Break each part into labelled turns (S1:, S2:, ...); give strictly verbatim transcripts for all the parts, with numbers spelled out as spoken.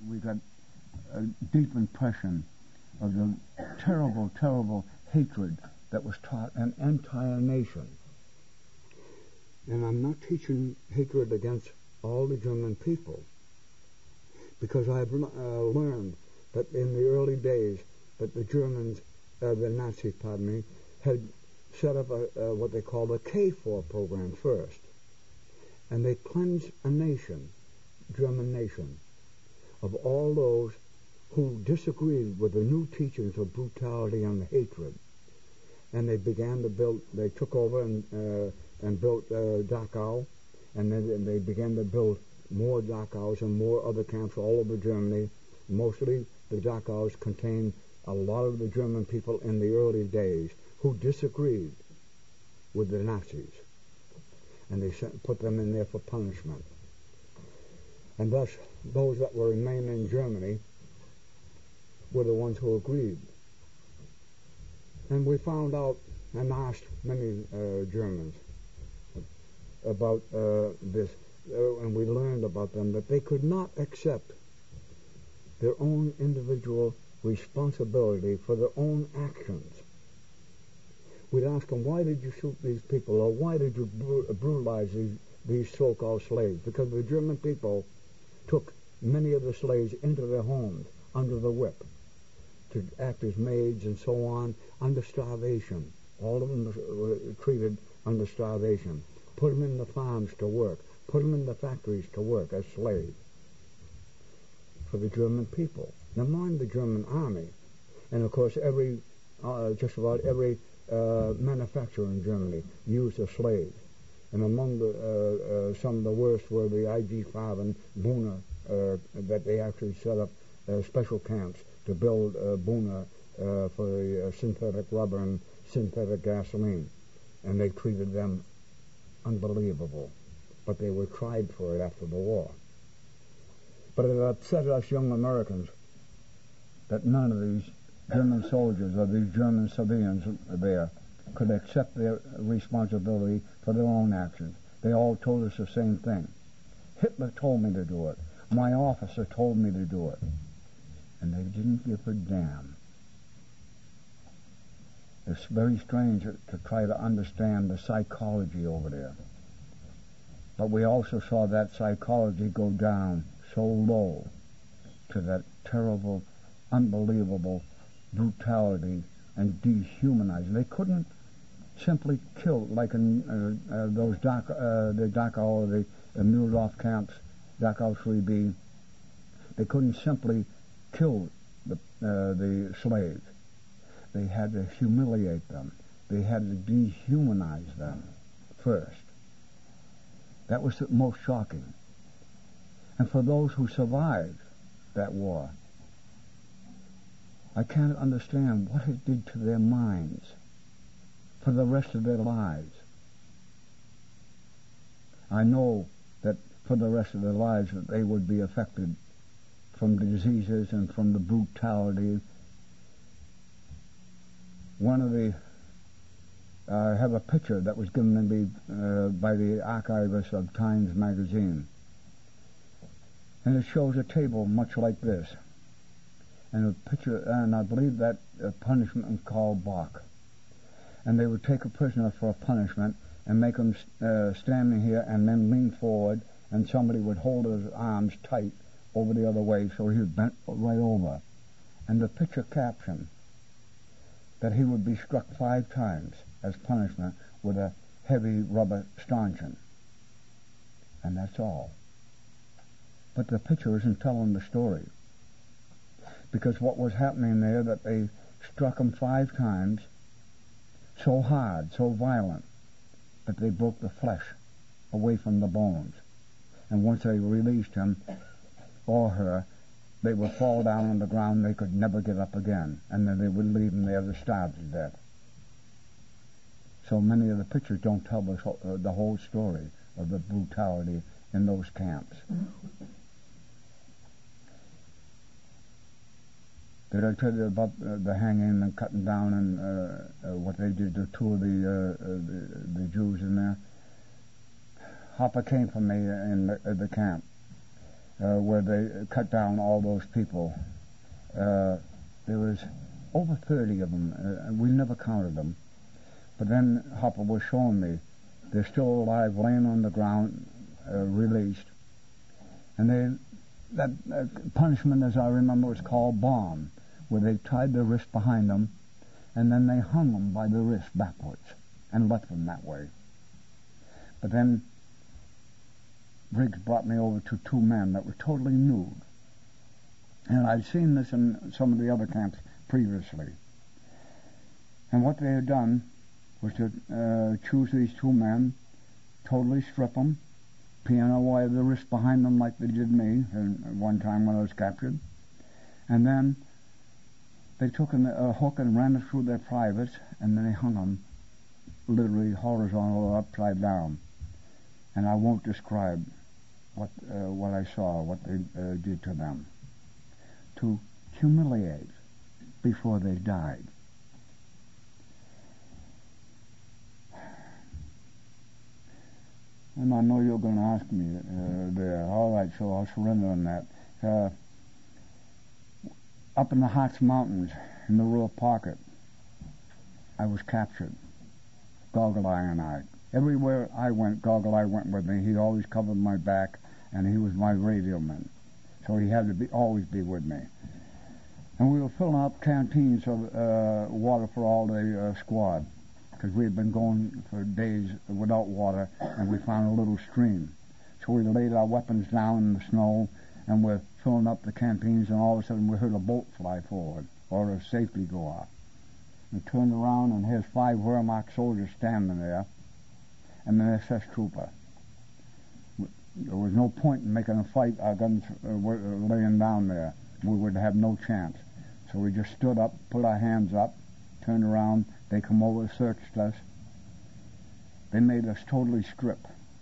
S1: we got a deep impression of the terrible, terrible hatred that was taught an entire nation.
S2: And I'm not teaching hatred against all the German people, because I've uh, learned that in the early days that the Germans, uh, the Nazis, pardon me, had set up a, uh, what they called a K four program first. And they cleansed a nation, German nation, of all those who disagreed with the new teachings of brutality and hatred. And they began to build, they took over and, uh, and built uh, Dachau, and then and they began to build more Dachaus and more other camps all over Germany. Mostly the Dachaus contained a lot of the German people in the early days who disagreed with the Nazis. And they sent, put them in there for punishment. And thus, those that were remaining in Germany were the ones who agreed. And we found out and asked many uh, Germans about uh, this, uh, and we learned about them that they could not accept their own individual responsibility for their own actions. We'd ask them, why did you shoot these people, or why did you br- brutalize these, these so-called slaves? Because the German people took many of the slaves into their homes under the whip to act as maids and so on, under starvation. All of them were treated under starvation. Put them in the farms to work. Put them in the factories to work as slaves for the German people. Now mind the German army. And of course every, uh, just about every uh, manufacturer in Germany used a slave. And among the, uh, uh, some of the worst were the I G Farben, Buna, uh, that they actually set up uh, special camps to build uh, Buna uh, for the uh, synthetic rubber and synthetic gasoline. And they treated them unbelievable. But they were tried for it after the war. But it upset us young Americans that none of these German soldiers or these German civilians there could accept their responsibility for their own actions. They all told us the same thing. Hitler told me to do it. My officer told me to do it. And they didn't give a damn. It's very strange to, to try to understand the psychology over there. But we also saw that psychology go down so low to that terrible, unbelievable brutality and dehumanizing. They couldn't simply kill, like in uh, uh, those Dach, uh, the Dachau or the, the Mühldorf camps, Dachau three B. They couldn't simply kill the, uh, the slaves. They had to humiliate them. They had to dehumanize them first. That was the most shocking. And for those who survived that war, I can't understand what it did to their minds for the rest of their lives. I know that for the rest of their lives that they would be affected from the diseases and from the brutality. One of the, uh, I have a picture that was given to me uh, by the archivist of Times magazine. And it shows a table much like this. And a picture, and I believe that uh, punishment was called Bach. And they would take a prisoner for a punishment and make him uh, stand here and then lean forward, and somebody would hold his arms tight over the other way so he was bent right over. And the picture caption that he would be struck five times as punishment with a heavy rubber stanchion. And that's all. But the picture isn't telling the story. Because what was happening there, that they struck him five times so hard, so violent, that they broke the flesh away from the bones. And once they released him or her, they would fall down on the ground. They could never get up again. And then they would leave them there to starve to death. So many of the pictures don't tell the, uh, the whole story of the brutality in those camps. Did I tell you about uh, the hanging and cutting down and uh, uh, what they did to two of the, uh, uh, the, the Jews in there? Hopper came for me in the, uh, the camp.
S1: uh, where they cut down all those people. Uh, there was over thirty of them. Uh, we never counted them. But then Hopper was showing me they're still alive, laying on the ground, uh, released. And they, that uh, punishment, as I remember, was called bomb, where they tied their wrist behind them, and then they hung them by the wrist backwards and left them that way. But then Briggs brought me over to two men that were totally nude. And I'd seen this in some of the other camps previously. And what they had done was to uh, choose these two men, totally strip them, piano wire the wrist behind them like they did me at one time when I was captured. And then they took an, a hook and ran it through their privates, and then they hung them literally horizontal upside down. And I won't describe what uh, what I saw, what they uh, did to them. To humiliate before they died. And I know you're going to ask me uh, there. All right, so I'll surrender on that. Uh, up in the Hartz Mountains, in the Ruhr Pocket, I was captured. Goggle Eye and I. Everywhere I went, Goggle Eye went with me. He always covered my back, and he was my radio man. So he had to be always be with me. And we were filling up canteens of uh, water for all the uh, squad, because we had been going for days without water, and we found a little stream. So we laid our weapons down in the snow, and we're filling up the canteens, and all of a sudden we heard a bolt fly forward, or a safety go off. We turned around, and here's five Wehrmacht soldiers standing there, and an S S trooper. There was no point in making a fight. Our guns uh, were laying down there. We would have no chance. So we just stood up, put our hands up, turned around. They come over, searched us. They made us totally strip.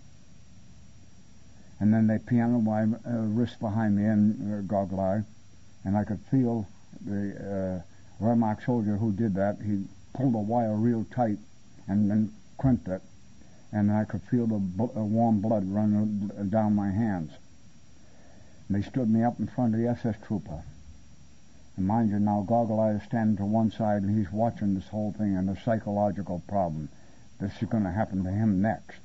S1: And then they pianoed my uh, wrist behind me and uh, Goggle Eye, and I could feel the uh, Wehrmacht soldier who did that. He pulled the wire real tight and then crimped it, and I could feel the bl- uh, warm blood running down my hands. And they stood me up in front of the S S trooper. And mind you, now Goggle Eye is standing to one side, and he's watching this whole thing and the psychological problem. This is going to happen to him next.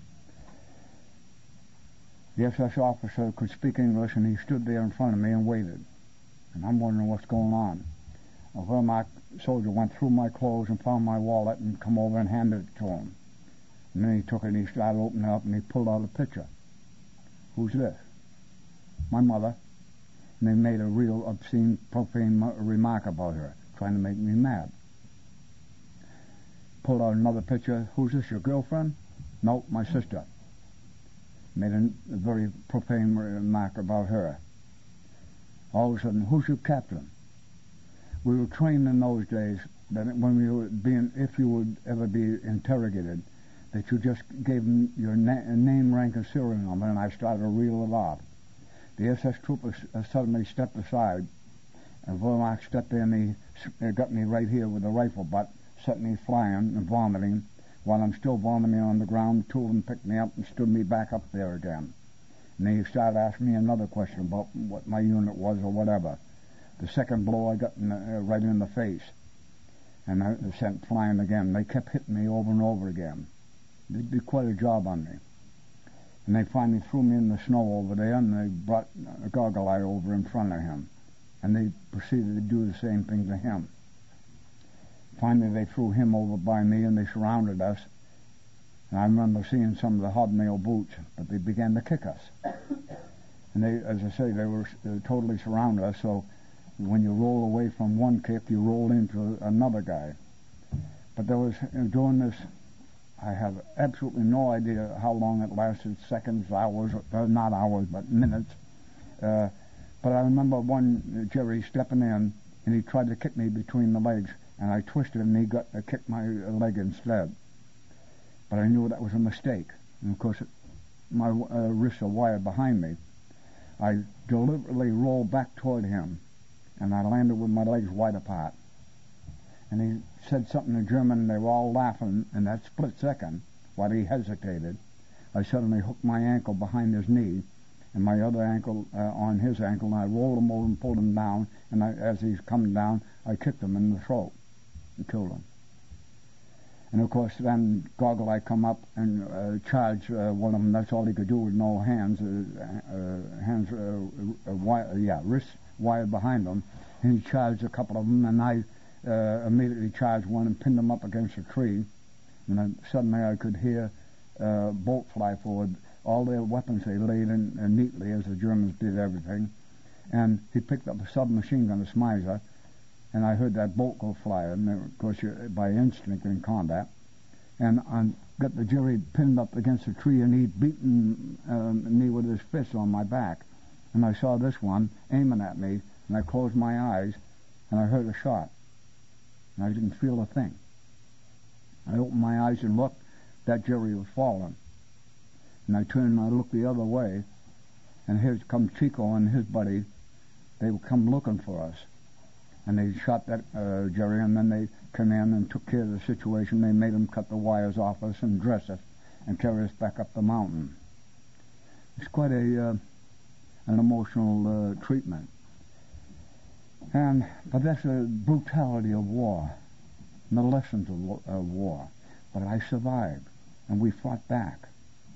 S1: The S S officer could speak English, and he stood there in front of me and waited. And I'm wondering what's going on. A Wehrmacht soldier went through my clothes and found my wallet and come over and handed it to him. And then he took it and he started opening it up, and he pulled out a picture. Who's this? My mother. And they made a real obscene, profane remark about her, trying to make me mad. Pulled out another picture. Who's this, your girlfriend? No, my sister. Made a, a very profane remark about her. All of a sudden, who's your captain? We were trained in those days that when we were being, if you would ever be interrogated, that you just gave them your na- name, rank, and serial number, and I started to reel it off. The S S trooper uh, suddenly stepped aside, and Wehrmacht stepped in, and he uh, got me right here with a rifle butt, set me flying and vomiting. While I'm still vomiting on the ground, two of them picked me up and stood me back up there again. And they started asking me another question about what my unit was or whatever. The second blow I got in the, uh, right in the face, and I was sent flying again. They kept hitting me over and over again. They did quite a job on me. And they finally threw me in the snow over there, and they brought a Goggle Eye over in front of him. And they proceeded to do the same thing to him. Finally, they threw him over by me, and they surrounded us. And I remember seeing some of the hobnail boots, but they began to kick us. And they, as I say, they were uh, totally surrounded us, so when you roll away from one kick, you roll into another guy. But there was, uh, during this, I have absolutely no idea how long it lasted, seconds, hours, uh, not hours, but minutes. Uh, but I remember one uh, Jerry stepping in, and he tried to kick me between the legs, and I twisted, and he got uh, kicked my leg instead. But I knew that was a mistake. And of course, it, my uh, wrists are wired behind me. I deliberately rolled back toward him, and I landed with my legs wide apart. And he said something in German, and they were all laughing. In that split second, while he hesitated, I suddenly hooked my ankle behind his knee, and my other ankle uh, on his ankle, and I rolled him over and pulled him down, and I, as he's coming down, I kicked him in the throat and killed him. And of course, then Goggle I come up and uh, charge uh, one of them. That's all he could do with no hands, uh, uh, hands, uh, uh, wire, yeah, wrists wired behind him. And he charged a couple of them, and I uh, immediately charged one and pinned him up against a tree. And then suddenly I could hear uh, bolt fly forward. All their weapons they laid in uh, neatly, as the Germans did everything. And he picked up a submachine gun, a Smiser, and I heard that bolt go fly, and of course you're by instinct in combat. And I got the Jerry pinned up against a tree, and he'd beaten um, me with his fist on my back. And I saw this one aiming at me, and I closed my eyes, and I heard a shot. And I didn't feel a thing. I opened my eyes and looked. That Jerry was falling. And I turned and I looked the other way, and here comes Chico and his buddy. They would come looking for us. And they shot that uh, Jerry, and then they came in and took care of the situation. They made them cut the wires off us and dress us and carry us back up the mountain. It's quite a uh, an emotional uh, treatment. And but that's the brutality of war, and the lessons of uh, war. But I survived, and we fought back.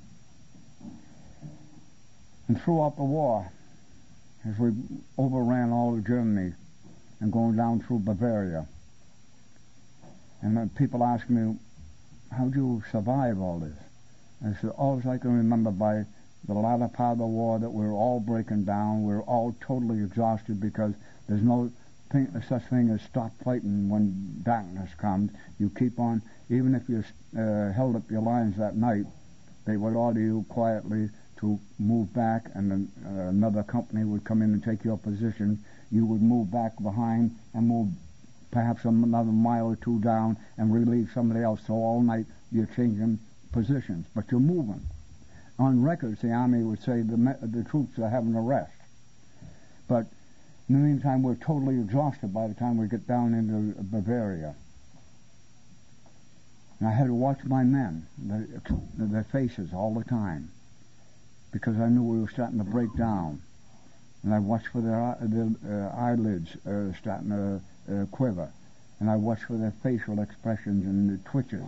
S1: And throughout the war, as we overran all of Germany, and going down through Bavaria. And then people ask me, how'd you survive all this? And I said, all I can remember by the latter part of the war that we were all breaking down, we were all totally exhausted because there's no thing, such thing as stop fighting when darkness comes. You keep on, even if you uh, held up your lines that night, they would order you quietly to move back, and then uh, another company would come in and take your position. You would move back behind and move perhaps another mile or two down and relieve somebody else. So all night you're changing positions, but you're moving. On records, the Army would say the, the troops are having a rest. But in the meantime, we're totally exhausted by the time we get down into Bavaria. And I had to watch my men, their, their faces all the time, because I knew we were starting to break down. And I watched for their, their uh, eyelids uh, starting to uh, quiver. And I watched for their facial expressions and the twitches.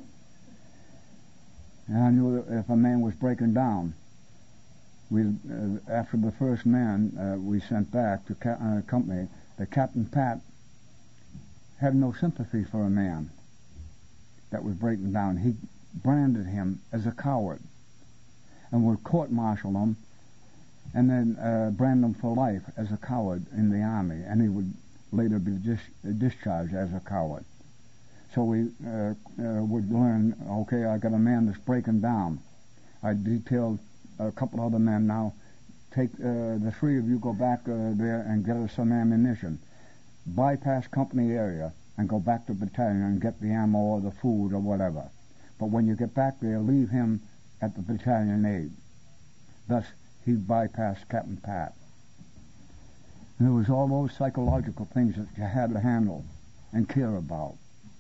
S1: And I knew that if a man was breaking down, we, uh, after the first man uh, we sent back to ca- uh, company, the Captain Pat had no sympathy for a man that was breaking down. He branded him as a coward and would court-martial him and then uh, brand him for life as a coward in the Army, and he would later be dis- discharged as a coward. So we uh, uh, would learn, okay, I got a man that's breaking down. I detailed a couple other men now. Take uh, the three of you, go back uh, there and get us some ammunition. Bypass company area and go back to battalion and get the ammo or the food or whatever. But when you get back there, leave him at the battalion aid. Thus, he bypassed Captain Pat. And there was all those psychological things that you had to handle and care about.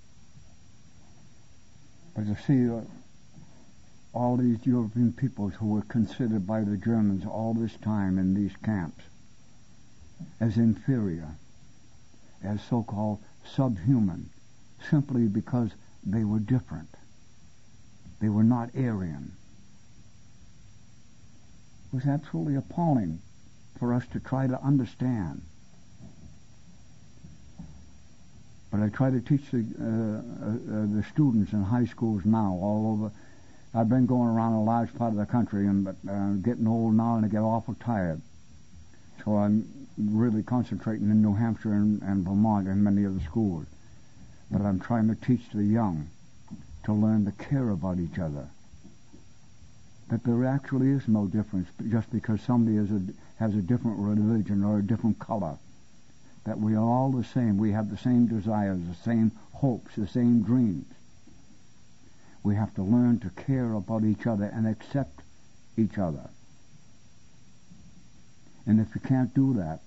S1: But to see uh, all these European peoples who were considered by the Germans all this time in these camps as inferior, as so-called subhuman, simply because they were different. They were not Aryan. It was absolutely appalling for us to try to understand. But I try to teach the, uh, uh, the students in high schools now all over. I've been going around a large part of the country, and but uh, getting old now and I get awful tired. So I'm really concentrating in New Hampshire and, and Vermont in many of the schools. But I'm trying to teach the young to learn to care about each other. That there actually is no difference just because somebody is a, has a different religion or a different color. That we are all the same. We have the same desires, the same hopes, the same dreams. We have to learn to care about each other and accept each other. And if you can't do that,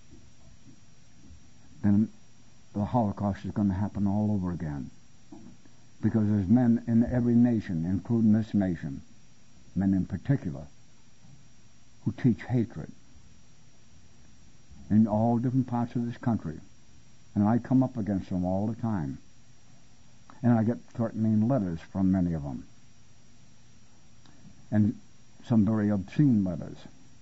S1: then the Holocaust is going to happen all over again. Because there's men in every nation, including this nation, men in particular, who teach hatred in all different parts of this country. And I come up against them all the time. And I get threatening letters from many of them. And some very obscene letters.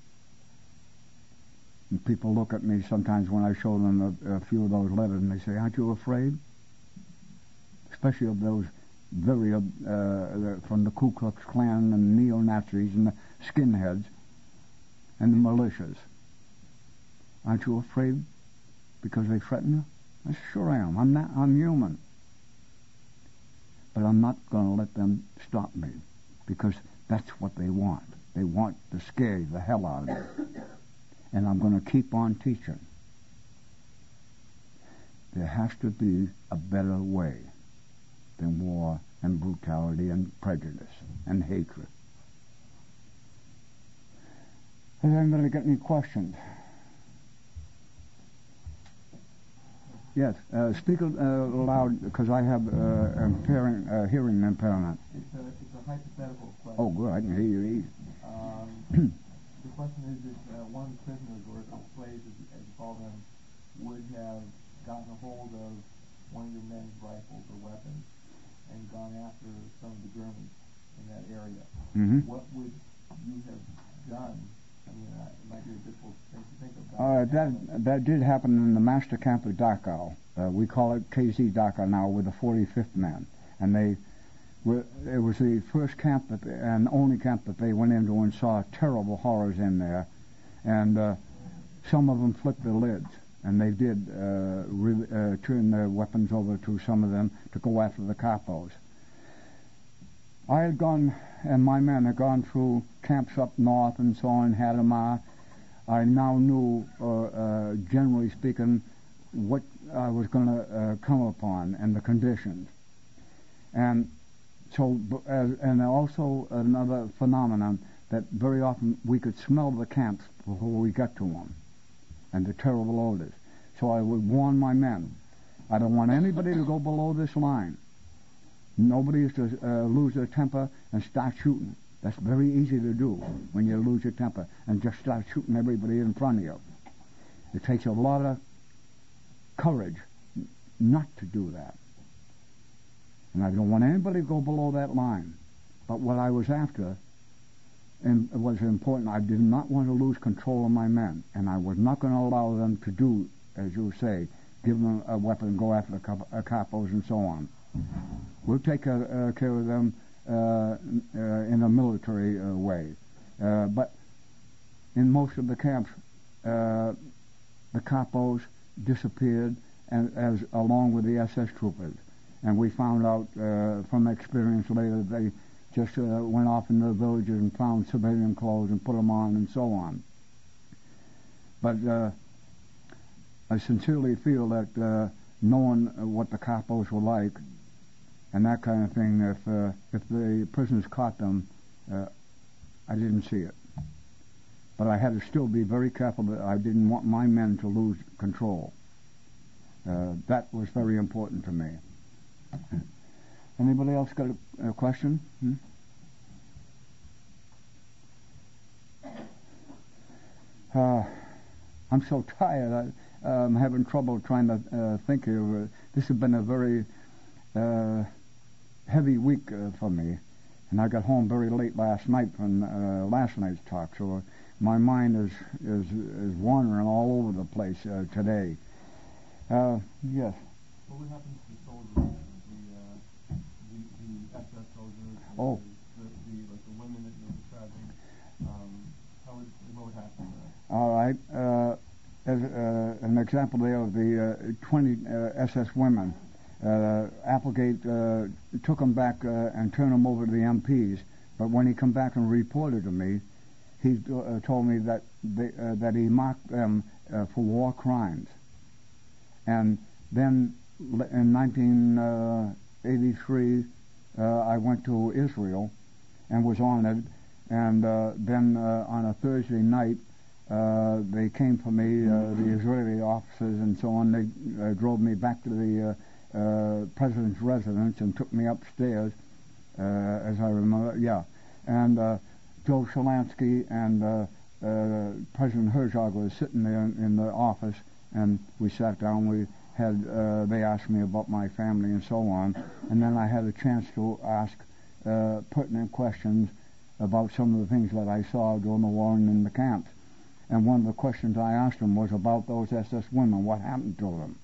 S1: And people look at me sometimes when I show them a, a few of those letters and they say, aren't you afraid? Especially of those very, uh, from the Ku Klux Klan and neo-Nazis and the skinheads and the militias. Aren't you afraid because they threaten you? I said, sure I am. I'm not, I'm human. But I'm not going to let them stop me because that's what they want. They want to scare the hell out of me. And I'm going to keep on teaching. There has to be a better way than war and brutality and prejudice and hatred. Has anybody got any questions? Yes, uh, speak uh, loud because I have uh, impairing, uh, hearing impairment.
S3: It's a, it's a hypothetical question.
S1: Oh, good. I can hear you easy.
S3: Um, the question is if uh, one of the prisoners, or, or slaves, as, as you call them, would have gotten a hold of one of your men's rifles or weapons and gone after some of the Germans in that area,
S1: Mm-hmm.
S3: what would you have done? I mean, uh, it might be a difficult thing to think of.
S1: Uh, that that did happen in the master camp of Dachau. Uh, we call it K Z Dachau now, with the forty-fifth men, and they were, it was the first camp that they, and only camp that they went into and saw terrible horrors in there, and uh, some of them flipped the lids, and they did uh, re- uh, turn their weapons over to some of them to go after the capos. I had gone, and my men had gone through camps up north and so on, Hadamar. I now knew, uh, uh, generally speaking, what I was going to uh, come upon and the conditions. And so, as, and also another phenomenon, that very often we could smell the camps before we got to them, and the terrible odors. So I would warn my men, I don't want anybody to go below this line. Nobody is to uh, lose their temper and start shooting. That's very easy to do when you lose your temper and just start shooting everybody in front of you. It takes a lot of courage not to do that. And I don't want anybody to go below that line. But what I was after and was important, I did not want to lose control of my men. And I was not going to allow them to do, as you say, give them a weapon and go after the cap- uh, capos and so on. We'll take uh, uh, care of them uh, uh, in a military uh, way. Uh, but in most of the camps, uh, the capos disappeared, and as along with the S S troopers. And we found out uh, from experience later that they just uh, went off in the villages and found civilian clothes and put them on and so on. But uh, I sincerely feel that uh, knowing what the capos were like and that kind of thing, if uh, if the prisoners caught them, uh, I didn't see it. But I had to still be very careful that I didn't want my men to lose control. Uh, that was very important to me. Anybody else got a, a question? Hmm? Uh, I'm so tired. I, I'm having trouble trying to uh, think here. Uh, this has been a very uh, heavy week uh, for me, and I got home very late last night from uh, last night's talk. So my mind is is is wandering all over the place uh, today. Uh, yes.
S3: What would happen to the soldiers, the uh, the, the S S soldiers, the,
S1: Oh.
S3: the, the like the women that you're describing? Um, how would what would happen to them?
S1: All right. Uh, as uh, an example there of the uh, twenty uh, S S women, uh, Applegate uh, took them back uh, and turned them over to the M Ps. But when he come back and reported to me, he uh, told me that they, uh, that he marked them uh, for war crimes. And then in nineteen eighty-three, uh, I went to Israel and was honored. And uh, then uh, on a Thursday night, uh, they came for me, uh, the Israeli officers and so on. They uh, drove me back to the uh, uh, president's residence and took me upstairs, uh, as I remember. Yeah, and uh, Joe Shalansky and uh, uh, President Herzog was sitting there in, in the office, and we sat down. We had uh, they asked me about my family and so on, and then I had a chance to ask uh, pertinent questions about some of the things that I saw during the war and in the camps. And one of the questions I asked them was about those S S women, what happened to them.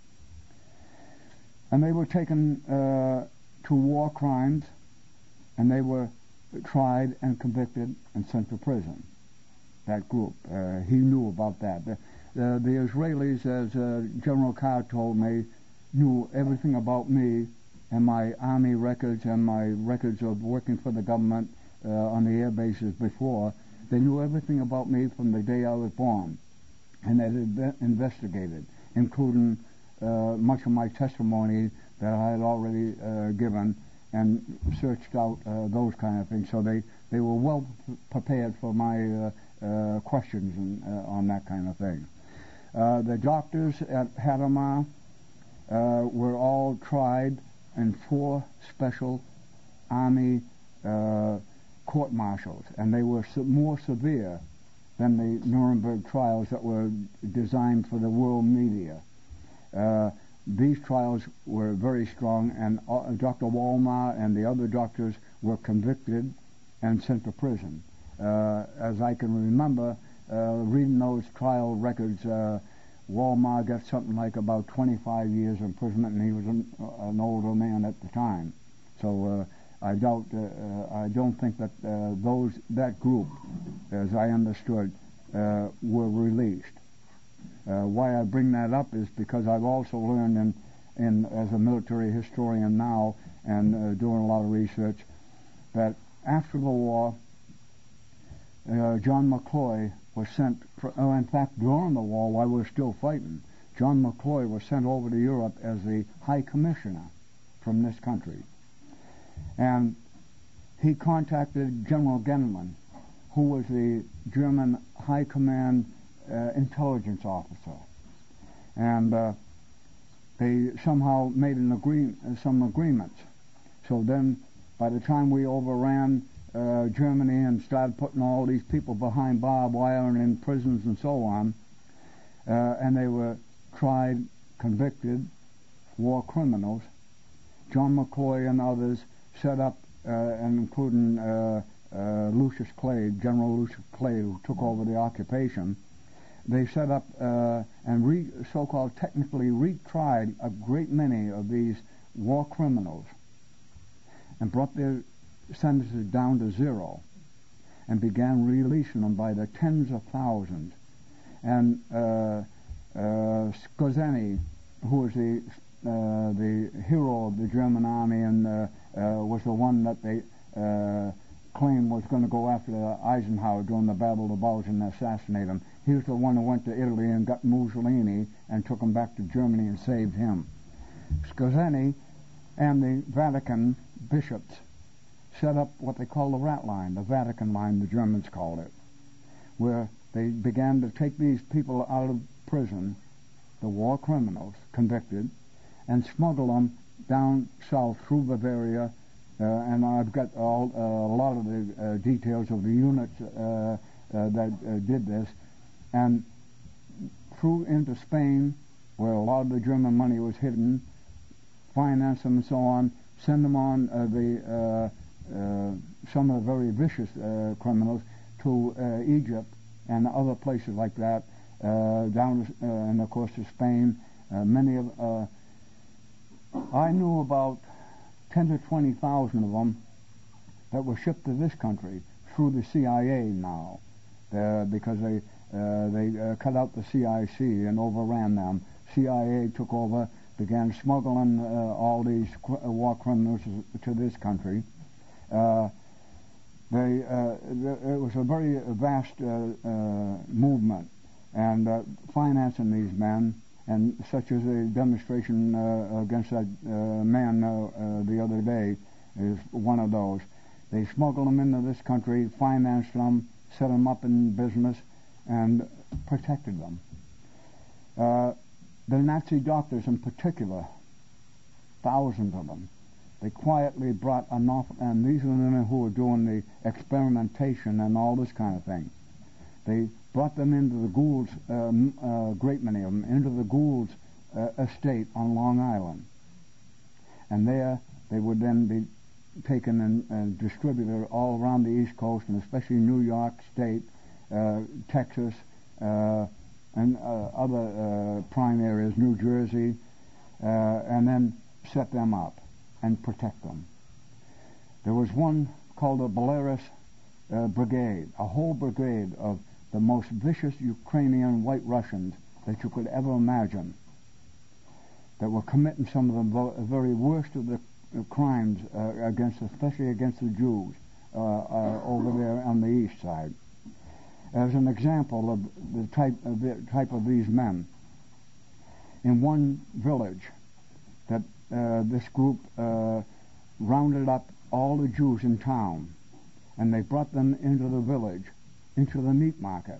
S1: And they were taken uh, to war crimes, and they were tried and convicted and sent to prison. That group, uh, he knew about that. The, the, the Israelis, as uh, General Carr told me, knew everything about me and my army records and my records of working for the government uh, on the air bases before. They knew everything about me from the day I was born, and they had investigated, including uh, much of my testimony that I had already uh, given, and searched out uh, those kind of things. So they, they were well p- prepared for my uh, uh, questions and, uh, on that kind of thing. Uh, the doctors at Hadamar uh, were all tried in four special Army uh, court-martials, and they were se- more severe than the Nuremberg trials that were designed for the world media. Uh, these trials were very strong, and uh, Doctor Walmar and the other doctors were convicted and sent to prison. Uh, as I can remember, uh, reading those trial records, uh, Walmar got something like about twenty-five years imprisonment, and he was an, uh, an older man at the time. So uh, I doubt, uh, uh, I don't think that uh, those that group, as I understood, uh, were released. Uh, why I bring that up is because I've also learned in, in as a military historian now and uh, doing a lot of research that after the war, uh, John McCloy was sent, for, oh, in fact during the war while we were still fighting, John McCloy was sent over to Europe as the High Commissioner from this country. And he contacted General Gendelman, who was the German High Command Uh, intelligence officer, and uh, they somehow made an agree- uh, some agreements. So then, by the time we overran uh, Germany and started putting all these people behind barbed wire and in prisons and so on, uh, and they were tried, convicted, war criminals, John McCloy and others set up, uh, and including uh, uh, Lucius Clay, General Lucius Clay, who took over the occupation. They set up uh, and re- so-called technically retried a great many of these war criminals and brought their sentences down to zero and began releasing them by the tens of thousands. And uh, uh, Skorzeny, who was the uh, the hero of the German army and uh, uh, was the one that they uh, claimed was going to go after Eisenhower during the Battle of the Bulge and assassinate him. He was the one who went to Italy and got Mussolini and took him back to Germany and saved him. Skorzeny and the Vatican bishops set up what they call the rat line, the Vatican line, the Germans called it, where they began to take these people out of prison, the war criminals, convicted, and smuggle them down south through Bavaria. Uh, and I've got all, uh, a lot of the uh, details of the units uh, uh, that uh, did this, and through into Spain, where a lot of the German money was hidden, finance them and so on, send them on uh, the uh, uh, some of the very vicious uh, criminals to uh, Egypt and other places like that, uh, down uh, and of course to Spain. Uh, many of uh, I knew about ten to twenty thousand of them that were shipped to this country through the C I A now, uh, because they uh, they uh, cut out the C I C and overran them. C I A took over, began smuggling uh, all these qu- uh, war criminals to this country. Uh, they uh, it was a very vast uh, uh, movement, and uh, financing these men. And such as a demonstration uh, against that uh, man uh, uh, the other day is one of those. They smuggled them into this country, financed them, set them up in business, and protected them. Uh, the Nazi doctors in particular, thousands of them, they quietly brought enough, and these are the men who were doing the experimentation and all this kind of thing. They brought them into the Gould's, um, uh, great many of them, into the Gould's uh, estate on Long Island. And there they would then be taken and, and distributed all around the East Coast, and especially New York State, uh, Texas, uh, and uh, other uh, prime areas, New Jersey, uh, and then set them up and protect them. There was one called the Belarus uh, Brigade, a whole brigade of the most vicious Ukrainian White Russians that you could ever imagine, that were committing some of the vo- very worst of the uh, crimes uh, against, especially against the Jews uh, uh, over there on the east side. As an example of the type of, the type of these men, in one village that uh, this group uh, rounded up all the Jews in town, and they brought them into the village, into the meat market.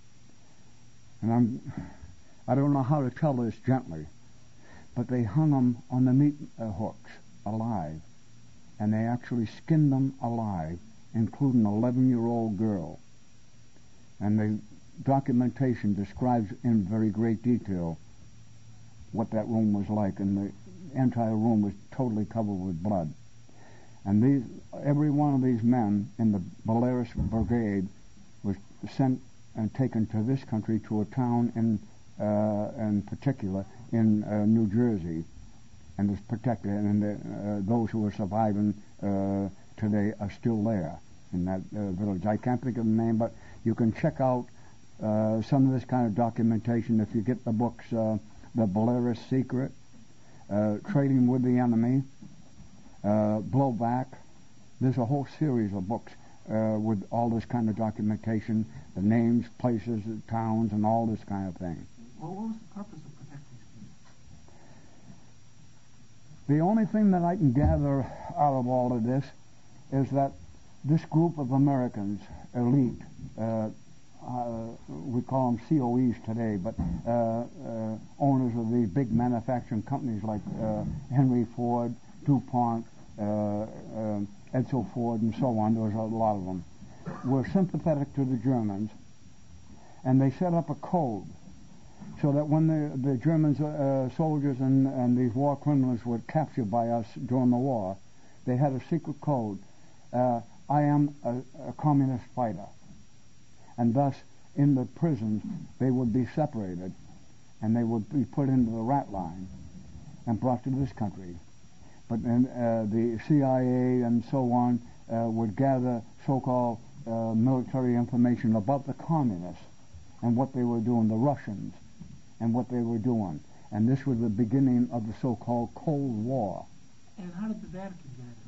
S1: And I'm, I don't know how to tell this gently, but they hung them on the meat uh, hooks alive, and they actually skinned them alive, including an eleven-year-old girl. And the documentation describes in very great detail what that room was like, and the entire room was totally covered with blood. And these, every one of these men in the Belarus Brigade was sent and taken to this country, to a town in, uh, in particular, in uh, New Jersey, and was protected. And the, uh, those who are surviving uh, today are still there in that uh, village. I can't think of the name, but you can check out uh, some of this kind of documentation if you get the books, uh, The Belarus Secret, uh, Trading with the Enemy, uh, Blowback. There's a whole series of books uh, with all this kind of documentation, the names, places, towns, and all this kind of thing.
S3: Well, what was the purpose of protecting students?
S1: The only thing that I can gather out of all of this is that this group of Americans, elite, uh, uh, we call them C O Es today, but uh, uh, owners of these big manufacturing companies like uh, Henry Ford, DuPont, uh, uh, Edsel Ford, and so on, there was a lot of them, were sympathetic to the Germans, and they set up a code so that when the, the German uh, soldiers and, and these war criminals were captured by us during the war, they had a secret code. Uh, I am a, a communist fighter. And thus, in the prisons, they would be separated, and they would be put into the rat line and brought to this country. But then uh, the C I A and so on uh, would gather so-called uh, military information about the communists and what they were doing, the Russians, and what they were doing. And this was the beginning of the so-called Cold War.
S3: And how did the Vatican get into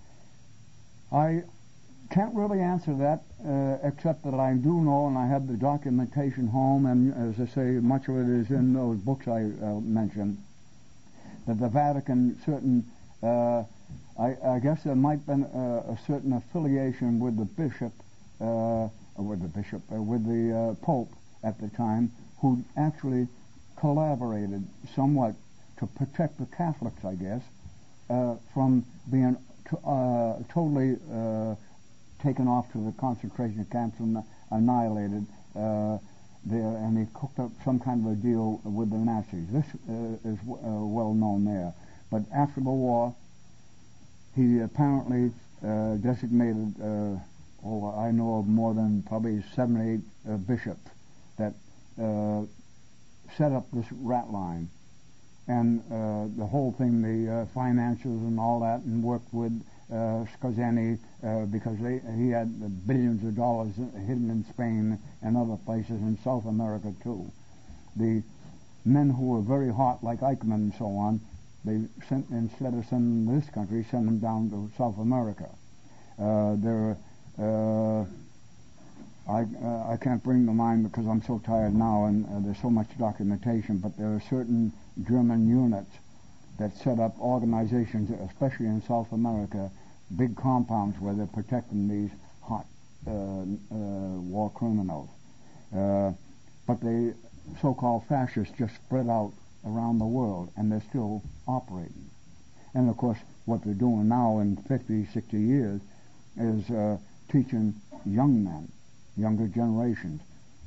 S3: it?
S1: I can't really answer that, uh, except that I do know, and I have the documentation home, and as I say, much of it is in those books I uh, mentioned, that the Vatican, certain, uh, I, I guess there might have been a, a certain affiliation with the bishop, uh, with the bishop, uh, with the uh, Pope at the time, who actually collaborated somewhat to protect the Catholics, I guess, uh, from being t- uh, totally uh, taken off to the concentration camps and annihilated uh, there, and he cooked up some kind of a deal with the Nazis. This uh, is w- uh, well known there. But after the war, he apparently uh, designated, uh, oh, I know of more than probably seven or eight uh, bishops that uh, set up this rat line. And uh, the whole thing, the uh, finances and all that, and worked with uh, Scozzani uh, because they, he had billions of dollars hidden in Spain and other places, in South America too. The men who were very hot, like Eichmann and so on, they sent, instead of sending them to this country, sent them down to South America. Uh, there, uh, I, uh, I can't bring to mind because I'm so tired now, and uh, there's so much documentation, but there are certain German units that set up organizations, especially in South America, big compounds where they're protecting these hot uh, uh, war criminals. Uh, but the so-called fascists just spread out around the world, and they're still operating. And of course, what they're doing now in fifty, sixty years is uh, teaching young men, younger generations,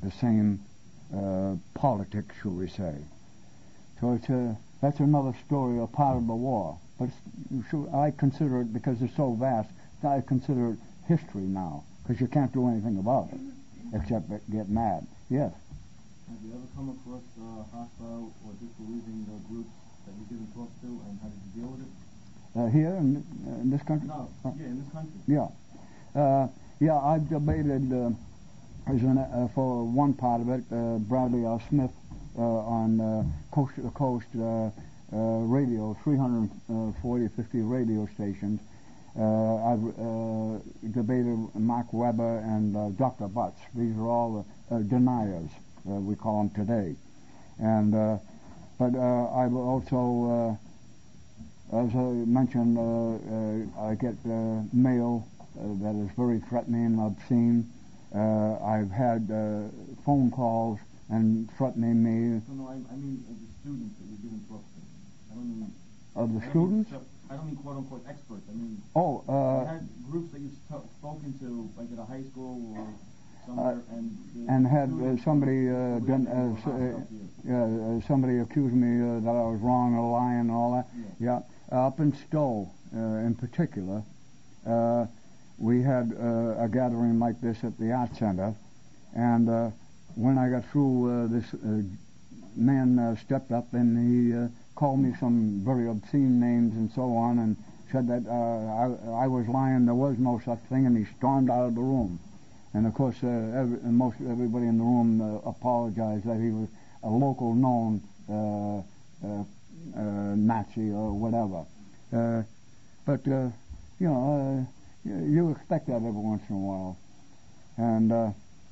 S1: the same uh, politics, shall we say. So it's a, that's another story, a part of the war. But it's, I consider it, because it's so vast, I consider it history now, because you can't do anything about it except get mad. Yes?
S4: Have you ever come across uh, hostile or disbelieving uh, groups that you didn't talk to, and how did you deal with it?
S1: Uh, here in, uh, in this country?
S4: No,
S1: uh,
S4: yeah, in this country.
S1: Yeah. Uh, yeah, I've debated uh, as an, uh, for one part of it, uh, Bradley R. Smith uh, on uh, coast to the coast uh, uh, radio, three hundred forty, fifty radio stations. Uh, I've uh, debated Mark Webber and uh, Doctor Butts. These are all uh, deniers, uh, we call them today. And uh, but uh, I've also, uh, as I mentioned, uh, uh, I get uh, mail uh, that is very threatening, obscene. Uh, I've had uh, phone calls and threatening me.
S4: No, no, I, I mean uh, the students that you didn't talk to. I don't mean...
S1: Of the
S4: I don't
S1: students?
S4: Mean, I don't mean quote-unquote experts. I mean...
S1: Oh, uh...
S4: you had groups that you've st- spoken to, like at a high school or somewhere,
S1: uh,
S4: and... The
S1: and had uh, somebody uh, done, uh, uh, uh, somebody accused me uh, that I was wrong or lying and all that.
S4: Yeah.
S1: Yeah. Uh, up in Stowe, uh, in particular, uh, we had uh, a gathering like this at the Art Center, and uh, when I got through, uh, this uh, man uh, stepped up and he uh, called me some very obscene names and so on, and said that uh, I, I was lying, there was no such thing, and he stormed out of the room. And of course, uh, every, most everybody in the room uh, apologized that he was a local known uh, uh, uh, Nazi or whatever. Uh, but, uh, you know, uh, you, you expect that every once in a while. And uh,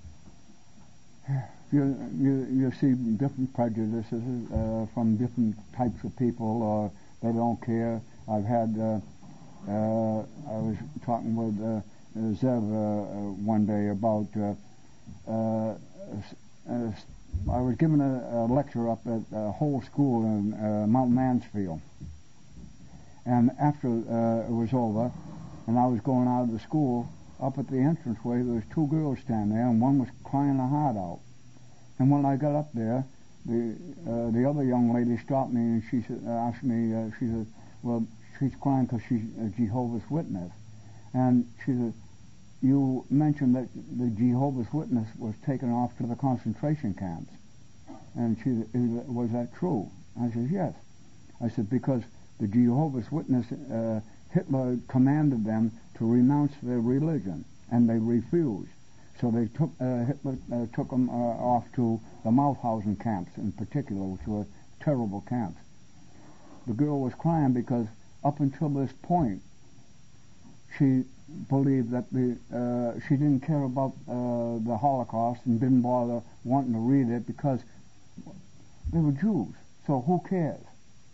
S1: you, you, you see different prejudices uh, from different types of people, or they don't care. I've had, uh, uh, I was talking with uh, Zev uh, uh, one day about, uh, uh, uh, I was given a, a lecture up at a whole school in uh, Mount Mansfield. And after uh, it was over, and I was going out of the school, up at the entranceway, there was two girls standing there, and one was crying her heart out. And when I got up there, the uh, the other young lady stopped me, and she said, uh, asked me, uh, she said, well, she's crying because she's a Jehovah's Witness. And she said, you mentioned that the Jehovah's Witness was taken off to the concentration camps. And she said, was that true? I said, yes. I said, because the Jehovah's Witness, uh, Hitler commanded them to renounce their religion, and they refused. So they took uh, Hitler uh, took them uh, off to the Mauthausen camps in particular, which were terrible camps. The girl was crying because up until this point, she believed that the uh, she didn't care about uh, the Holocaust and didn't bother wanting to read it because they were Jews. So who cares?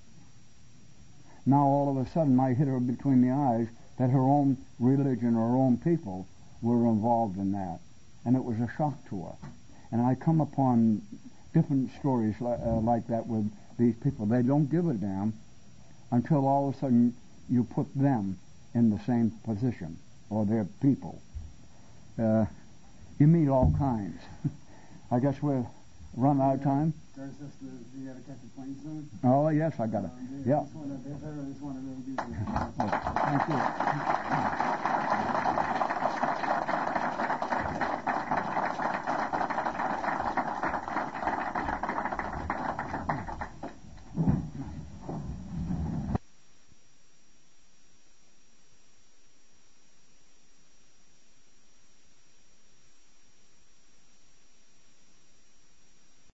S1: Now all of a sudden I hit her between the eyes that her own religion or her own people were involved in that. And it was a shock to her. And I come upon different stories li- uh, like that with these people. They don't give a damn until all of a sudden you put them in the same position, or their people. Uh, you meet all kinds. I guess we're run out of time.
S5: There's just the, you got to catch a plane soon?
S1: Oh, yes, I got it.
S5: Um,
S1: yeah.
S5: I just want to really do this.
S1: Oh, thank you.